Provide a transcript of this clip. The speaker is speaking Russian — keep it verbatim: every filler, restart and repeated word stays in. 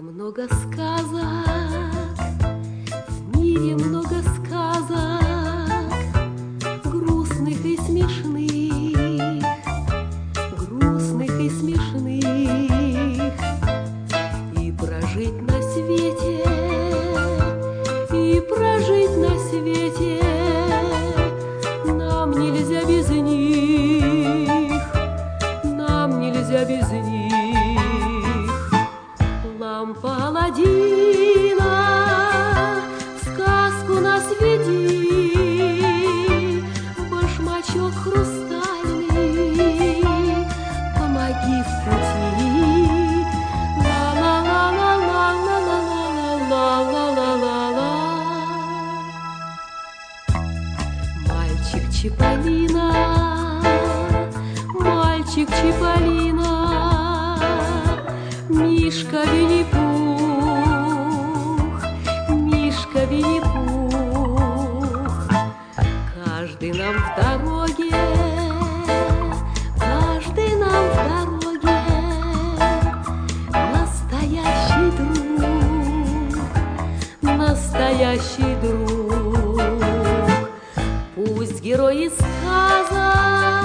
много сказок, в мире много сказок, грустных и смешных, грустных и смешных. И прожить на свете, и прожить на свете нам нельзя без них, нам нельзя без них. Лампа Аладдина, в сказку нас веди, башмачок хрустальный, помоги в пути. Ла-ла-ла-ла-ла-ла-ла-ла-ла-ла-ла-ла. Мальчик Чиполлино, мальчик Чиполлино, Мишка Винни-Пух, Мишка Винни-Пух. Каждый нам в дороге, каждый нам в дороге настоящий друг, настоящий друг. Пусть герои сказок